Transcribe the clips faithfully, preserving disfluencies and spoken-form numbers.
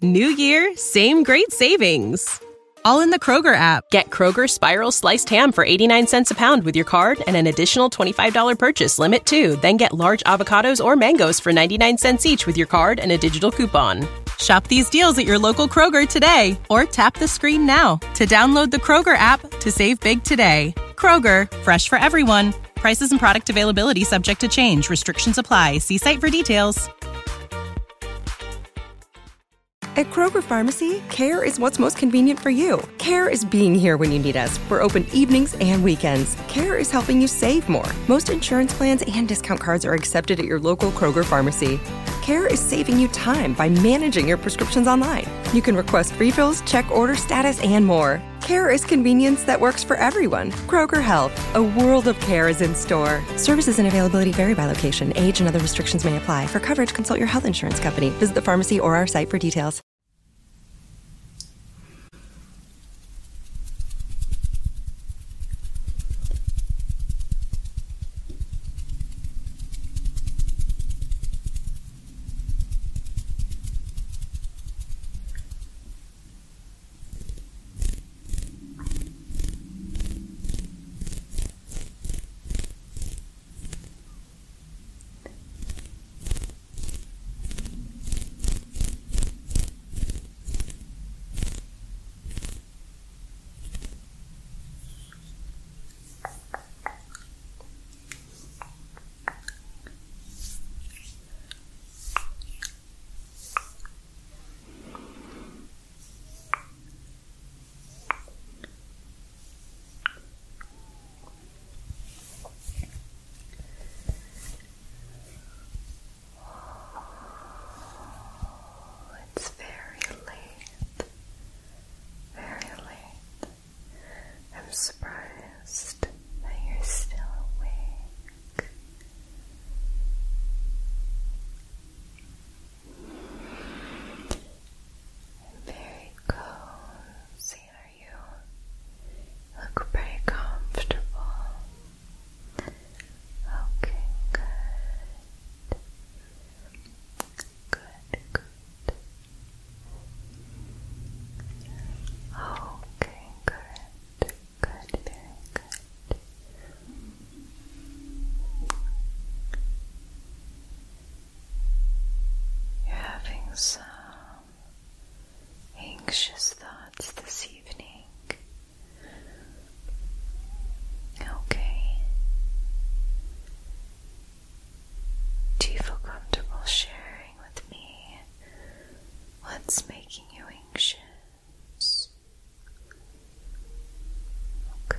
New year, same great savings. All in the Kroger app. Get Kroger Spiral Sliced Ham for eighty-nine cents a pound with your card and an additional twenty-five dollars purchase limit, too. Then get large avocados or mangoes for ninety-nine cents each with your card and a digital coupon. Shop these deals at your local Kroger today or tap the screen now to download the Kroger app to save big today. Kroger, fresh for everyone. Prices and product availability subject to change. Restrictions apply. See site for details. At Kroger Pharmacy, care is what's most convenient for you. Care is being here when you need us. We're open evenings and weekends. Care is helping you save more. Most insurance plans and discount cards are accepted at your local Kroger Pharmacy. Care is saving you time by managing your prescriptions online. You can request refills, check order status, and more. Care is convenience that works for everyone. Kroger Health, a world of care is in store. Services and availability vary by location. Age and other restrictions may apply. For coverage, consult your health insurance company. Visit the pharmacy or our site for details. Some anxious thoughts this evening. Okay. Do you feel comfortable sharing with me what's making you anxious? Okay.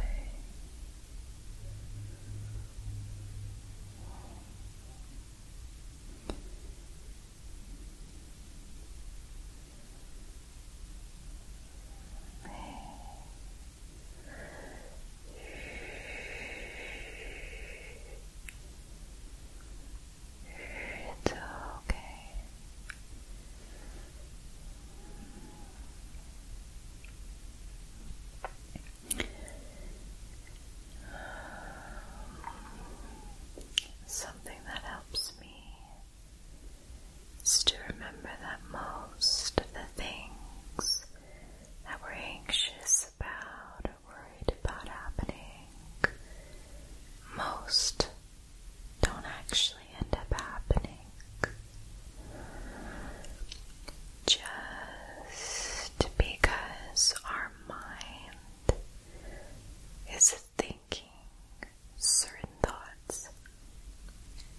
Something that helps me is to remember that most of the things that we're anxious about or worried about happening, most don't actually end up happening. Just because our mind is thinking certain thoughts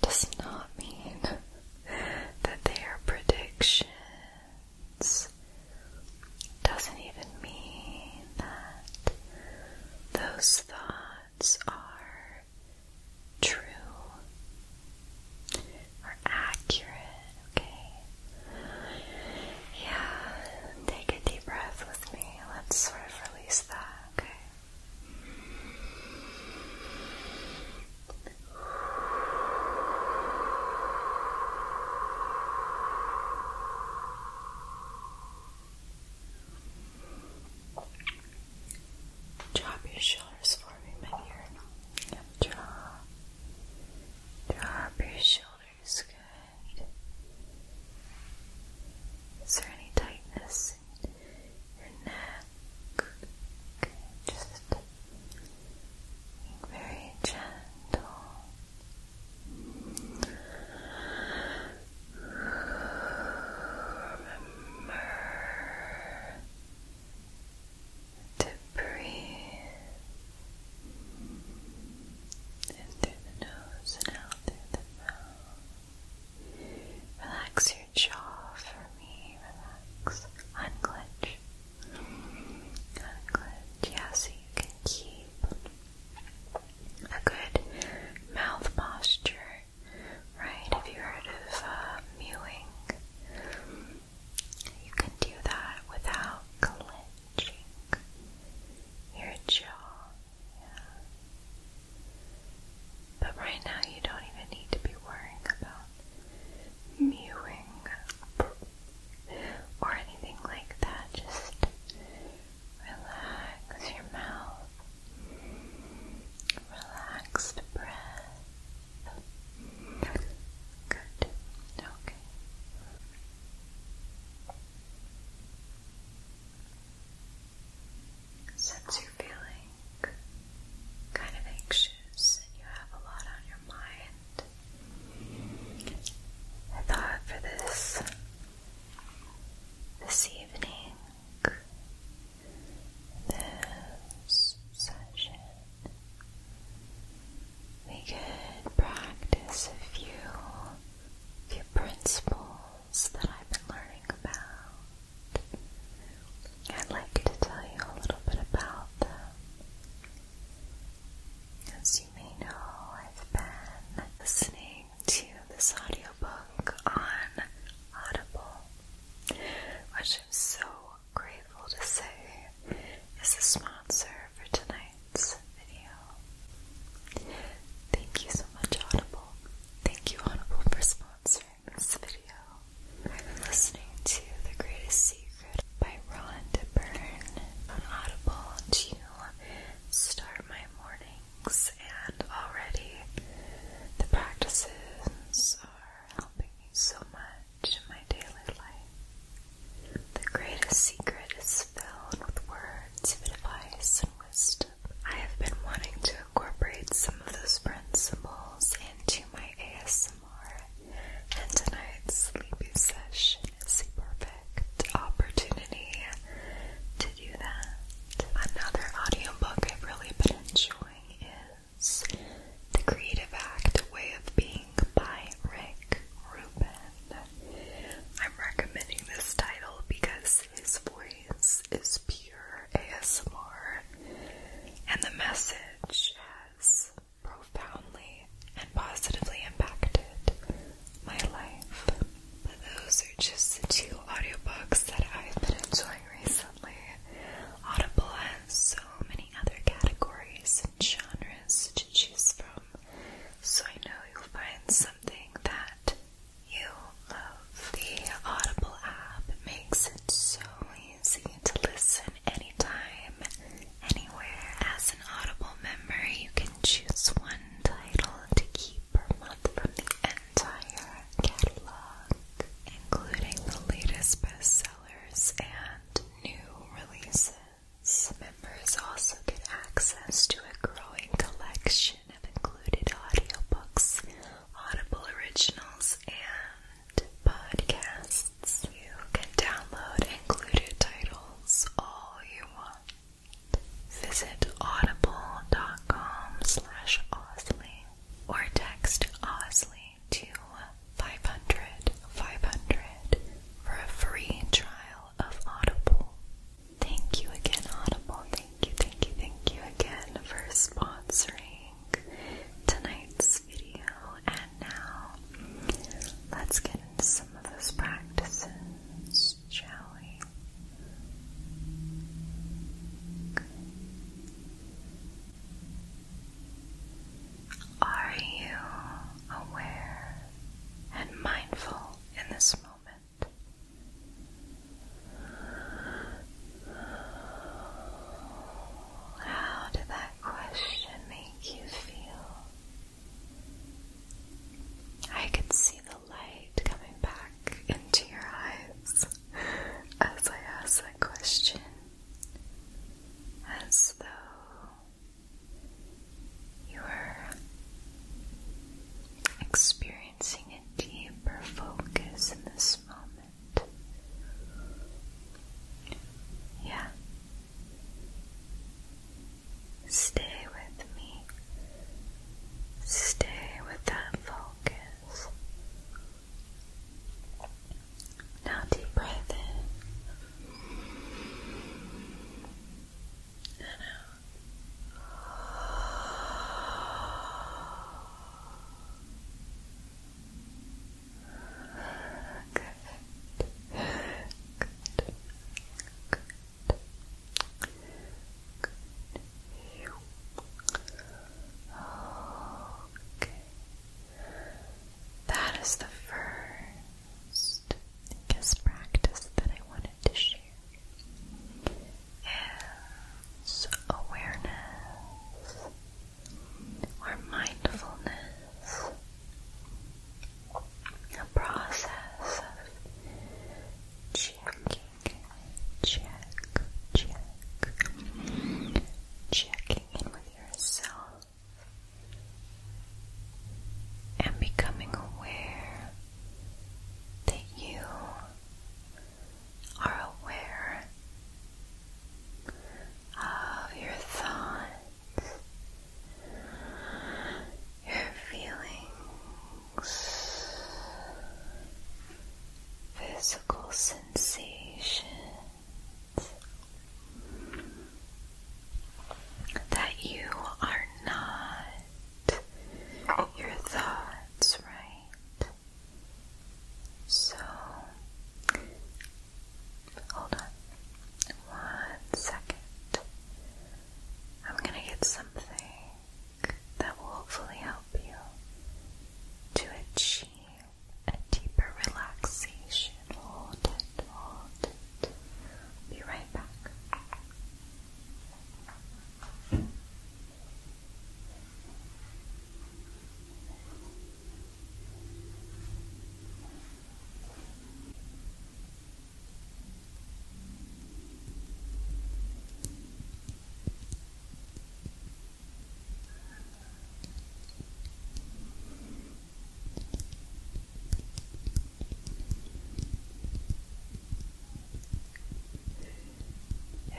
which I'm so grateful to say is the sponsor for tonight's video. Thank you so much, Audible. Thank you, Audible, for sponsoring this video. I've been listening to The Greatest Secret by Rhonda Byrne on Audible to start my mornings, and already the practices are helping me so much in my daily life. The Greatest Secret is filled with words of advice and wisdom. I have been wanting to incorporate some of those principles into my A S M R, and tonight's sleepy session is the perfect opportunity to do that. Another audiobook I've really been enjoying is The Creative Act, A Way of Being by Rick Rubin. I'm recommending this title because his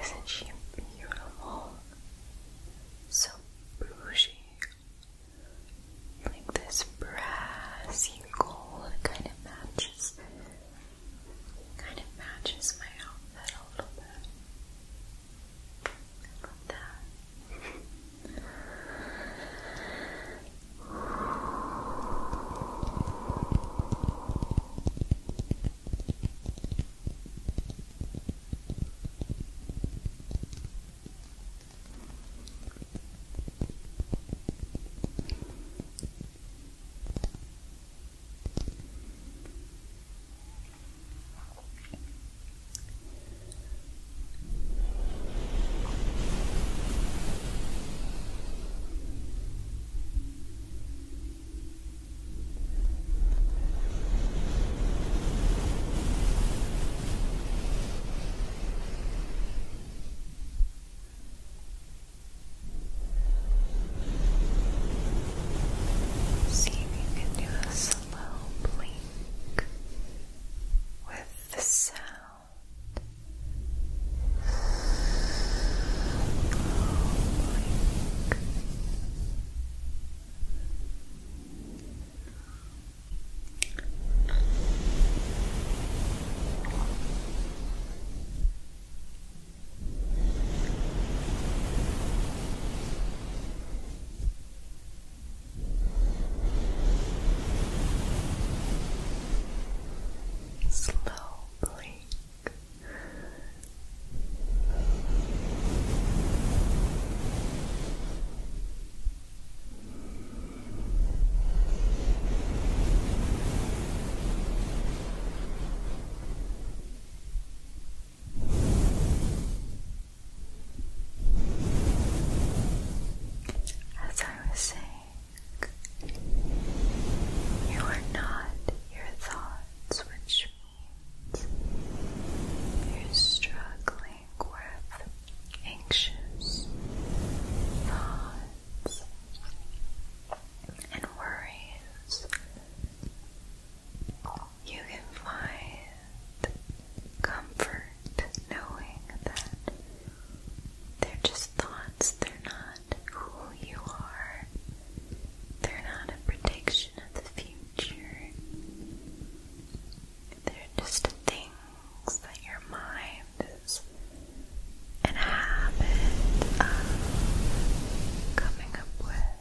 Isn't she beautiful? So bougie. Like this brassy gold kind of matches kind of matches my outfit a little bit. I love that. See if you can do a slow blink with the sound. Slow blink. As I was saying, you are not your thoughts, which means you're struggling with anxious thoughts and worries. You can find comfort knowing that they're just thoughts, they're not who you are. They're not a prediction of the future. They're just things that your mind is in a habit of coming up with.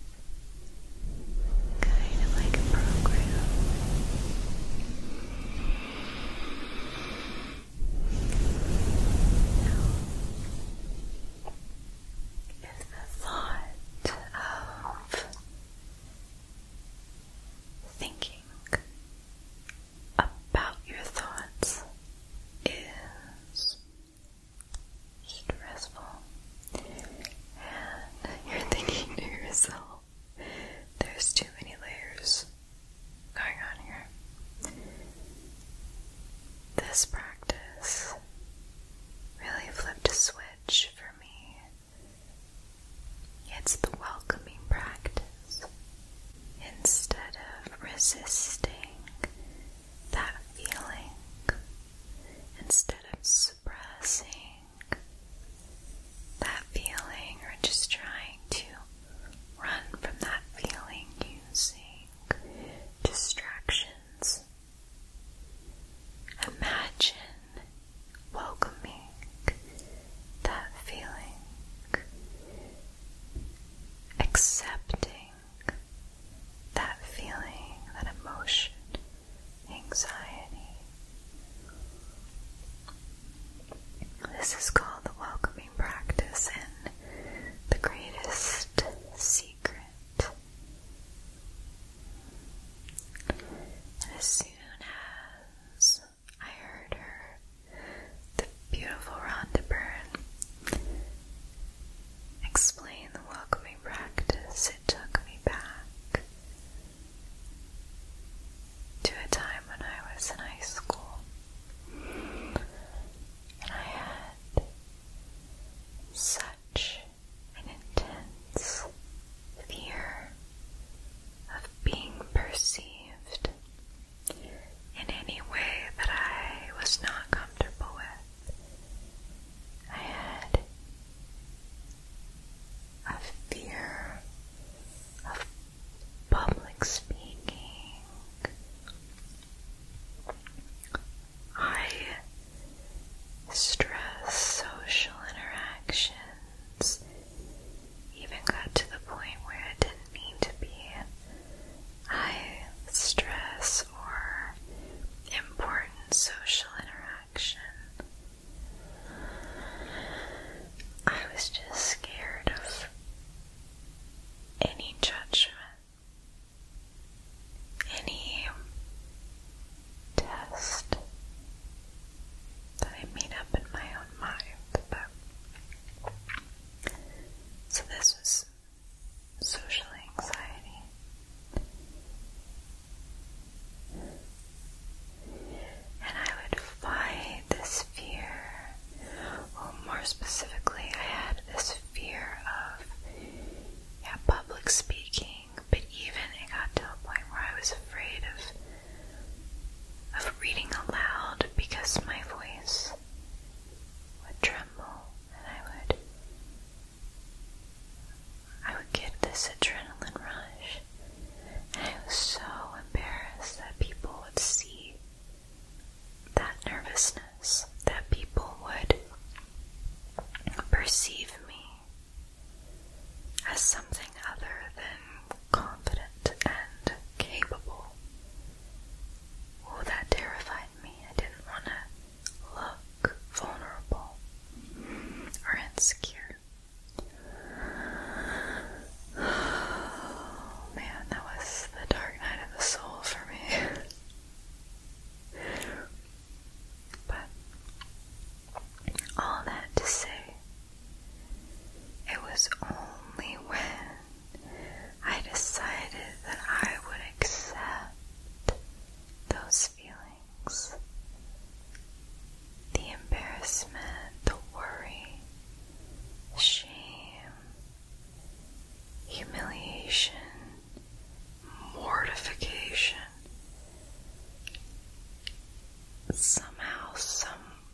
Kind of like a program. Now, if the thought of thinking about your thoughts is stressful, and you're thinking to yourself, there's too many layers going on here. This practice really flipped a switch for me. It's the welcoming practice. Instead of resisting that feeling, instead of suppressing that feeling or just trying to run from that feeling using distractions, imagine welcoming that feeling, accepting that feeling, that emotion, anxiety. This is called the welcoming practice and the greatest secret. And as soon as I heard her, the beautiful Rhonda Byrne, explain the welcoming practice, it took me back to a time when I was in high school. And I had something other than confident and capable. Oh, that terrified me. I didn't want to look vulnerable or insecure. Oh man, that was the dark night of the soul for me. But all that to say, it was only when I decided that I would accept those feelings, the embarrassment, the worry, shame, humiliation, mortification. Somehow, some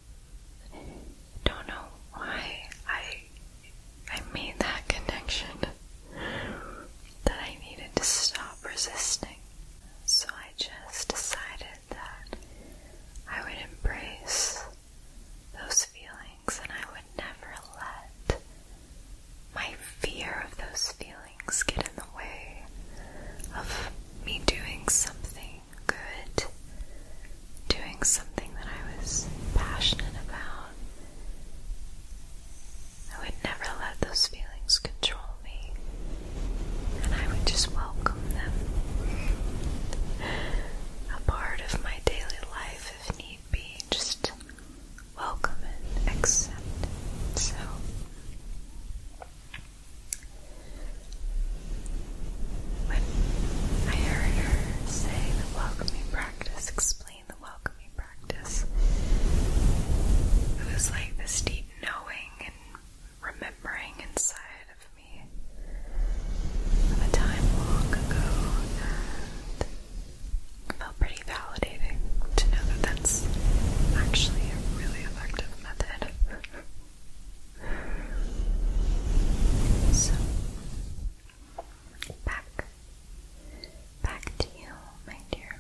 don't know why I I made that connection that I needed to stop resisting. So I just decided that I would embrace those feelings and I would never let my fear of those feelings get in the way of me doing something good, doing something that I was passionate about. I would never let those feelings control me, and I would just welcome them. A part of my daily life if need be, just welcome and accept it. So when I heard her say the welcoming practice, explain the welcoming practice, it was like this deep knowing and remembering inside of me of a time long ago, and it felt pretty validating to know that that's actually a really effective method. So, back, back to you, my dear.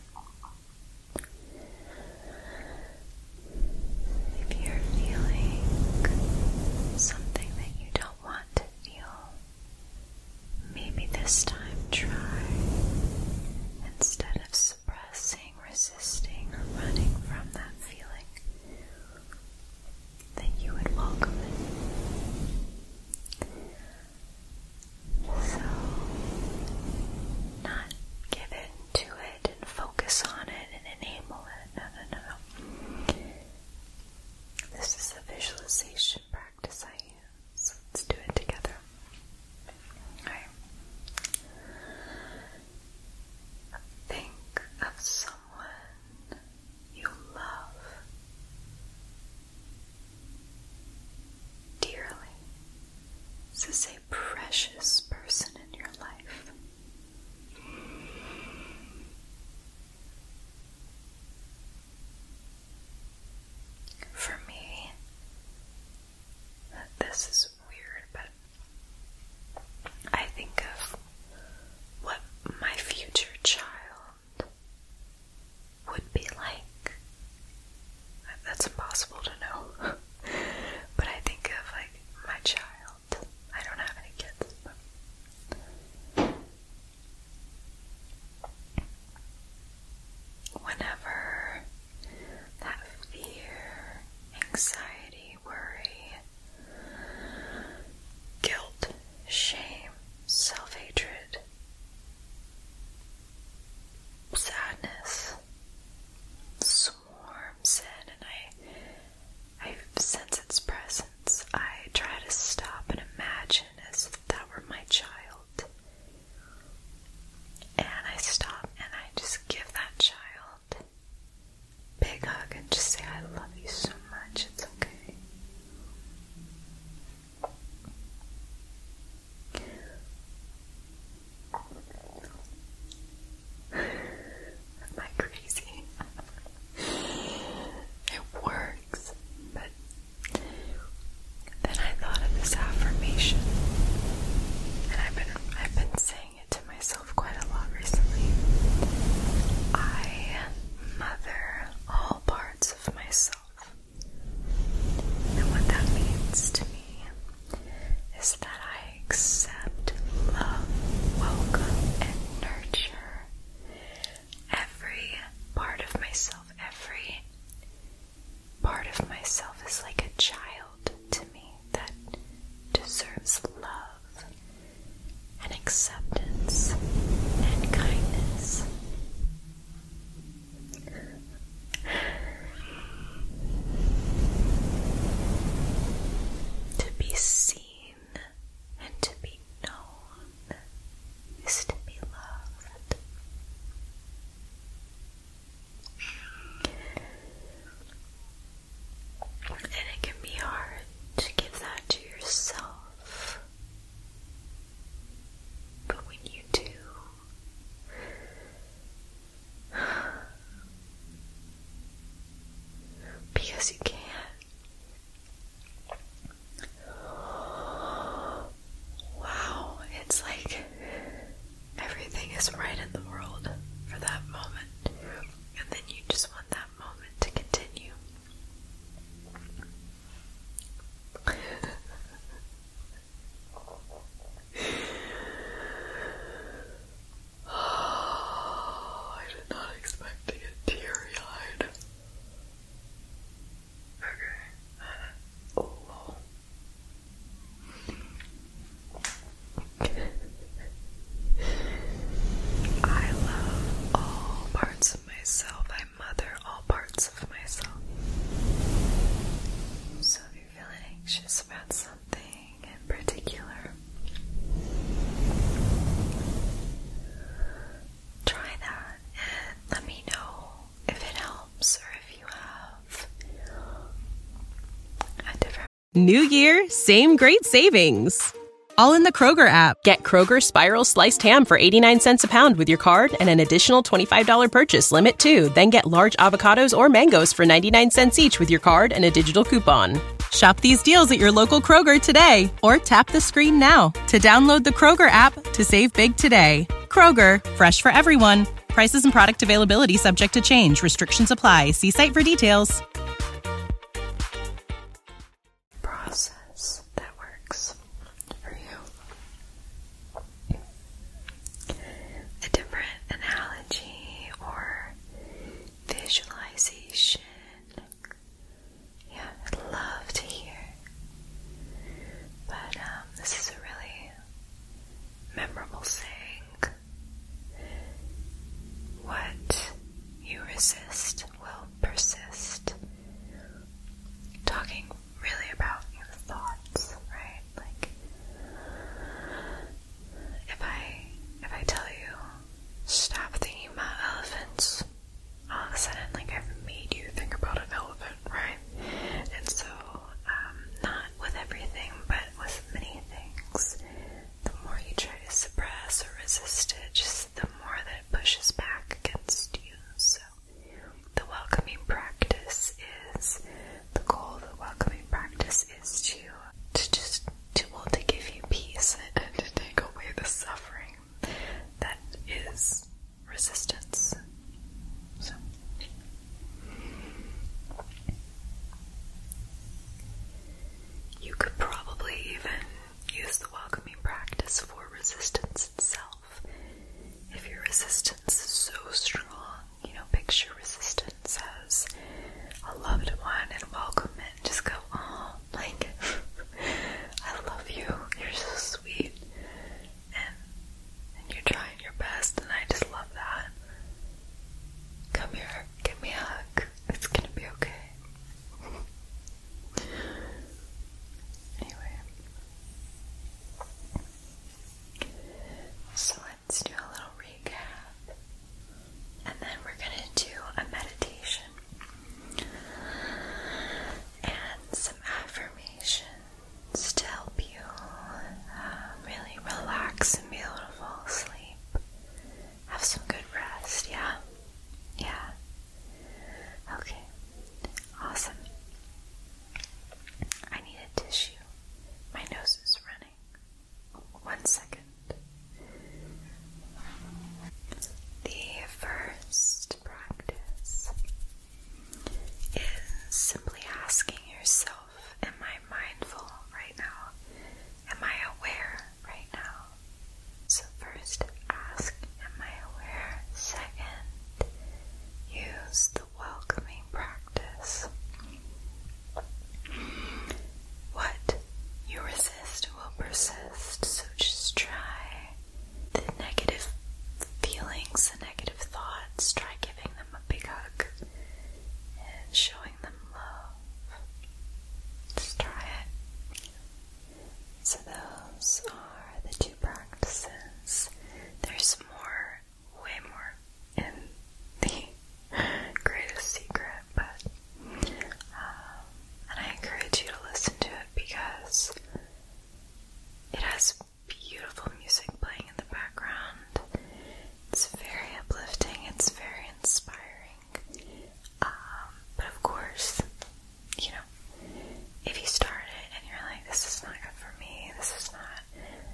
If you're feeling something that you don't want to feel, maybe this time try, instead of suppressing, resisting, or running from that feeling, that you would welcome it. So, not give in to it and focus on it and enable it. No, no, no, no. This is a visualization practice I use. Let's do it together. Alright. Think of someone you love dearly. This is a precious person in your life. For me, this is weird, but I think of what my future child would be like. That's impossible to know. But I think of like my child. I don't have any kids, but whenever that fear, anxiety, worry, guilt, shame, self-hatred, sadness swarms in, and I, I sense its presence, I try to stop and imagine as if that were my child. And I stop and I just give that child a big hug and just say, I love you so much, it's okay. anxious about something in particular, try that and let me know if it helps or if you have a different. New year, same great savings. All in the Kroger app. Get Kroger Spiral Sliced Ham for eighty-nine cents a pound with your card and an additional twenty-five dollars purchase limit too. Then get large avocados or mangoes for ninety-nine cents each with your card and a digital coupon. Shop these deals at your local Kroger today or tap the screen now to download the Kroger app to save big today. Kroger, fresh for everyone. Prices and product availability subject to change. Restrictions apply. See site for details. Process that works for you. A different analogy or visualization. Yeah, I'd love to hear. But um, this is a really memorable saying. What you resist will persist. Talking really about your thoughts, right? Like, if I if I tell you stop thinking about elephants, all of a sudden, like, I've made you think about an elephant, right? And so, um, not with everything, but with many things, the more you try to suppress or resist it, just the more that it pushes back against you. So, the welcoming practice is, the goal of the welcoming practice is to, to just, to, well, to give you peace and to take away the suffering that is resistance. So, you could probably even use the welcoming practice for resistance itself. If your resistance is so strong, you know, picture resistance as a loved one and welcome it and just go, oh, like, I love you, you're so sweet, and, and you're trying your best, and I just love that. Come here, give me a hug, it's gonna be okay. Anyway, so let's do a little recap, and then we're gonna do a meditation and some affirmations to help you uh, really relax and be able to fall asleep. Have some good rest, yeah? Yeah. Okay. Awesome. I need a tissue. My nose is running. One second. The first practice is simply asking yourself, am I mindful right now? Am I aware right now? So first ask, am I aware? Second, use the welcoming practice. What you resist will persist, so just try the negative feelings, the negative thoughts, try giving them a big hug and showing them love. Just try it. So those are the two practices. There's more, way more in the greatest secret, but um, and I encourage you to listen to it because it has beautiful music playing in the background. It's very uplifting, it's very inspiring. Um, but of course, you know, if you start it and you're like, this is not good for me, this is not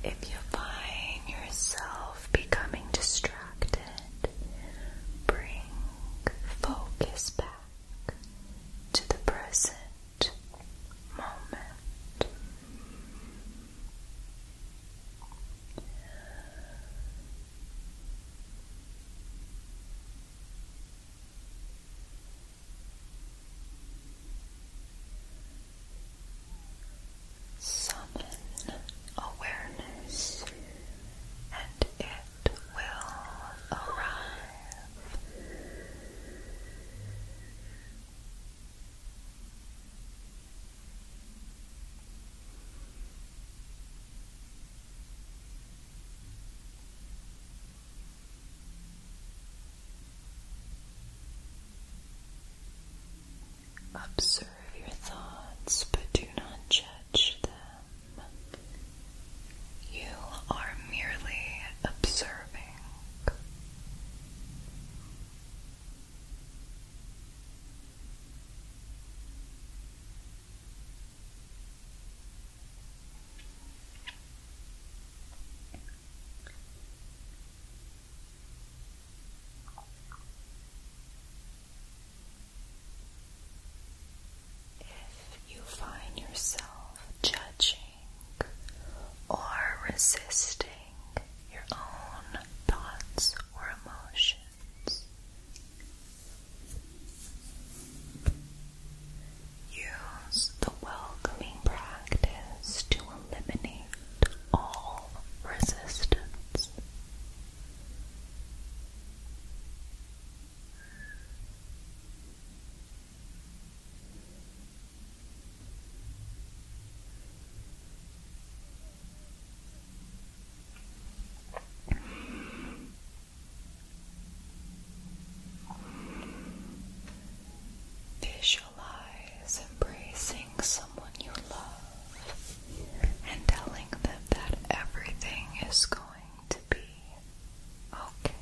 If you find yourself becoming distracted, bring focus back to the present moment. Summon awareness, and it will arrive. Observe your thoughts, but do not judge them. You are merely observing. If you find yourself judging or resisting your own thoughts or emotions, use the welcoming practice to eliminate all resistance. Visualize embracing someone you love and telling them that everything is going to be okay.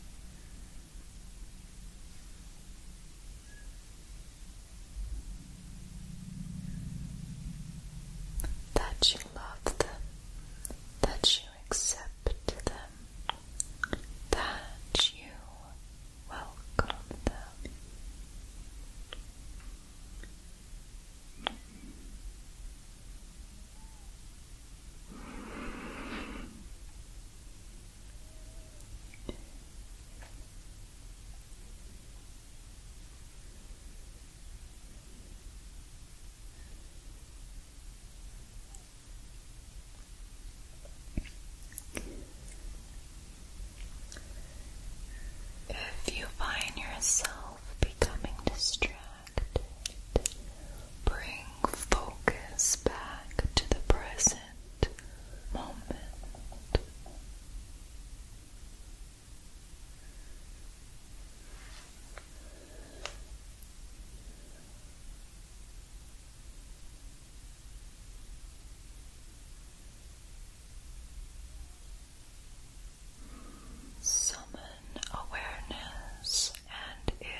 That you love them, that you accept them, that you welcome them. If you find yourself becoming distracted, bring focus back to the present moment. Summon awareness, and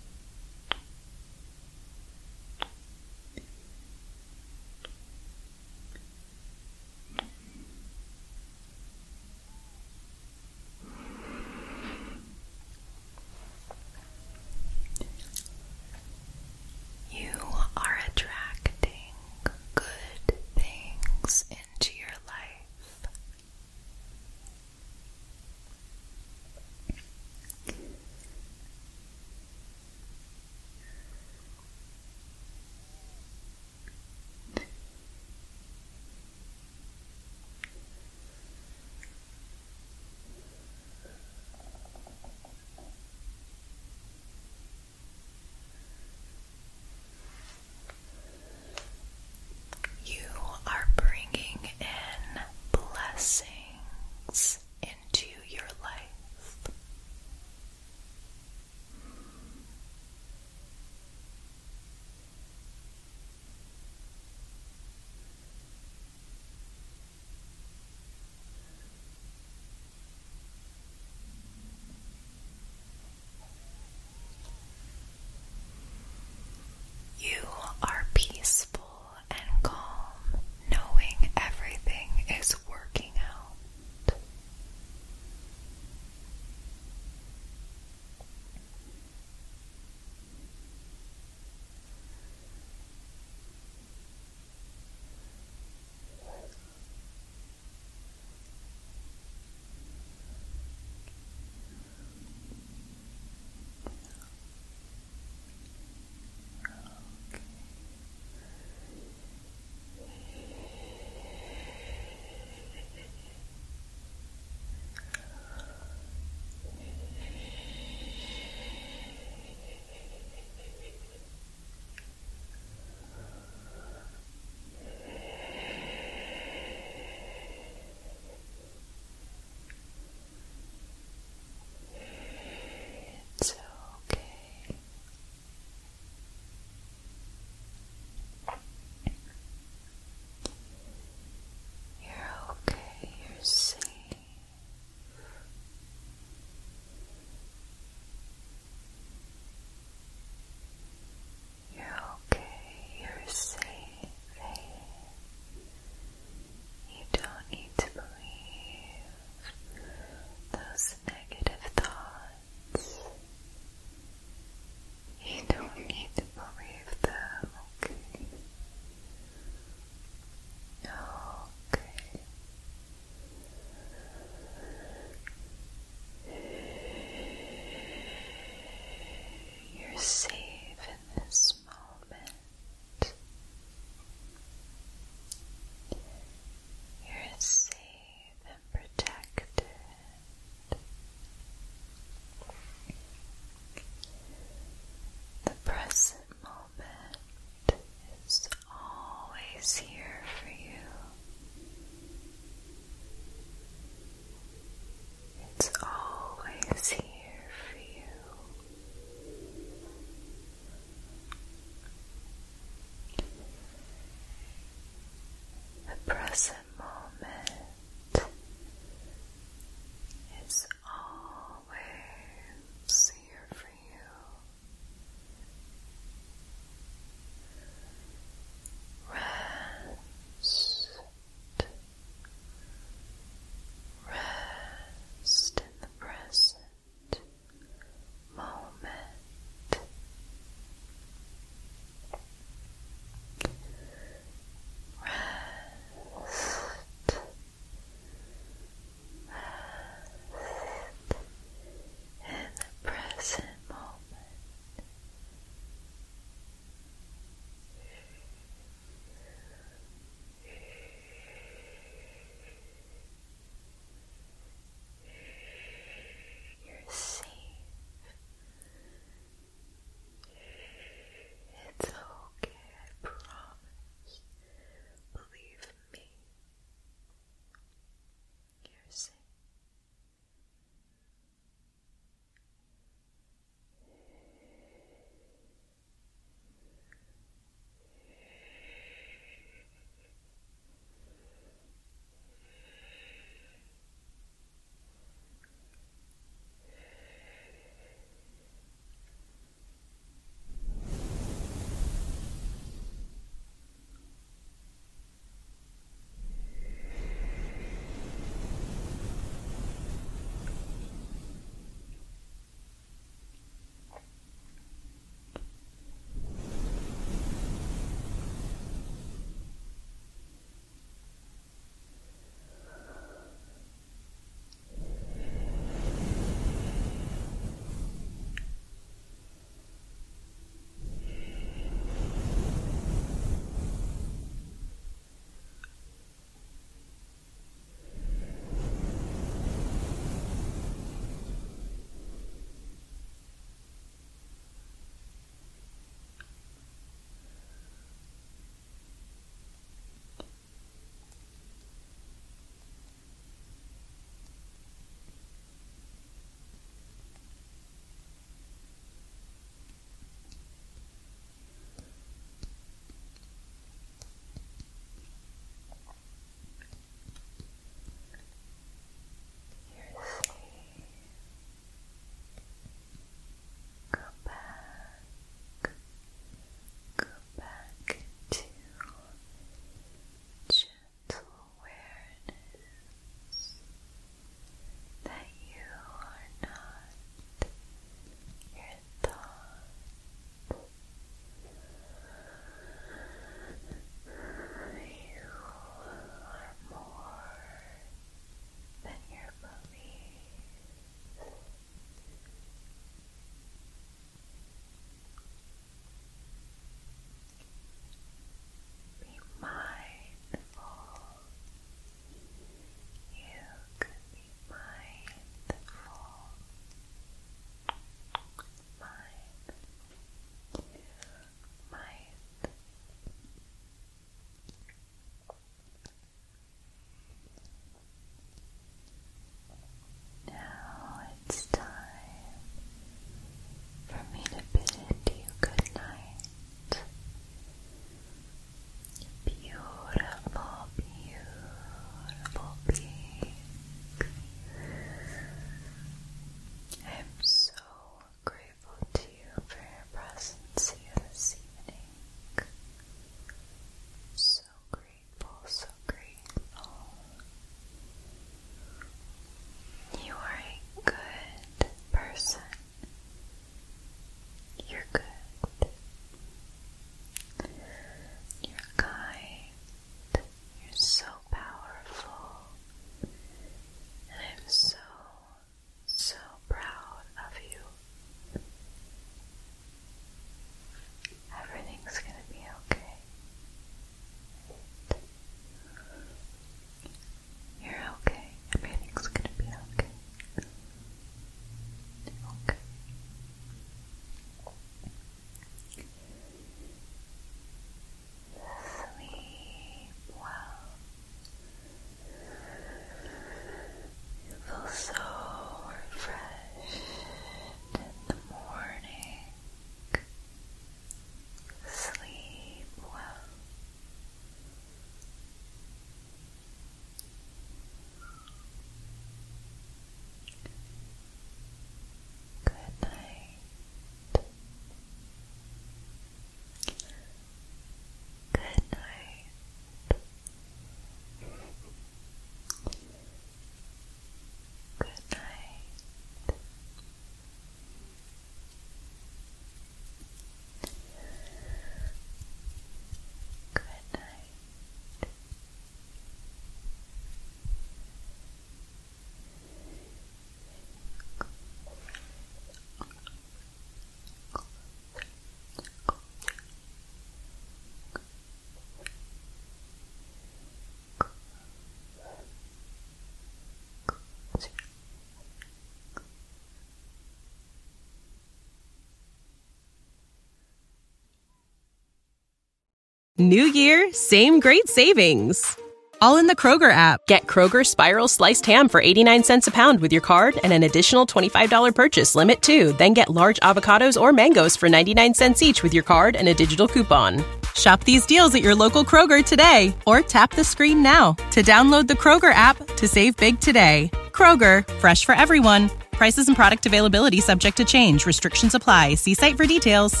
New year, same great savings. All in the Kroger app. Get Kroger Spiral Sliced Ham for eighty-nine cents a pound with your card and an additional twenty-five dollars purchase limit too. Then get large avocados or mangoes for ninety-nine cents each with your card and a digital coupon. Shop these deals at your local Kroger today or tap the screen now to download the Kroger app to save big today. Kroger, fresh for everyone. Prices and product availability subject to change. Restrictions apply. See site for details.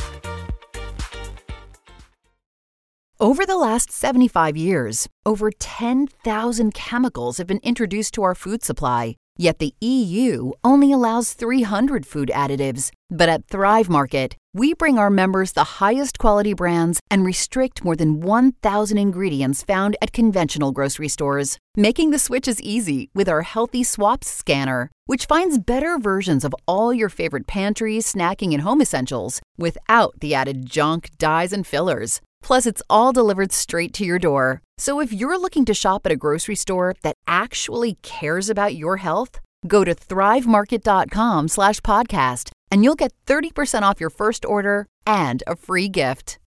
Over the last seventy-five years, over ten thousand chemicals have been introduced to our food supply. Yet the E U only allows three hundred food additives. But at Thrive Market, we bring our members the highest quality brands and restrict more than one thousand ingredients found at conventional grocery stores, making the switches easy with our Healthy Swaps scanner, which finds better versions of all your favorite pantry, snacking, and home essentials without the added junk, dyes, and fillers. Plus, it's all delivered straight to your door. So if you're looking to shop at a grocery store that actually cares about your health, go to thrivemarket.com slash podcast and you'll get thirty percent off your first order and a free gift.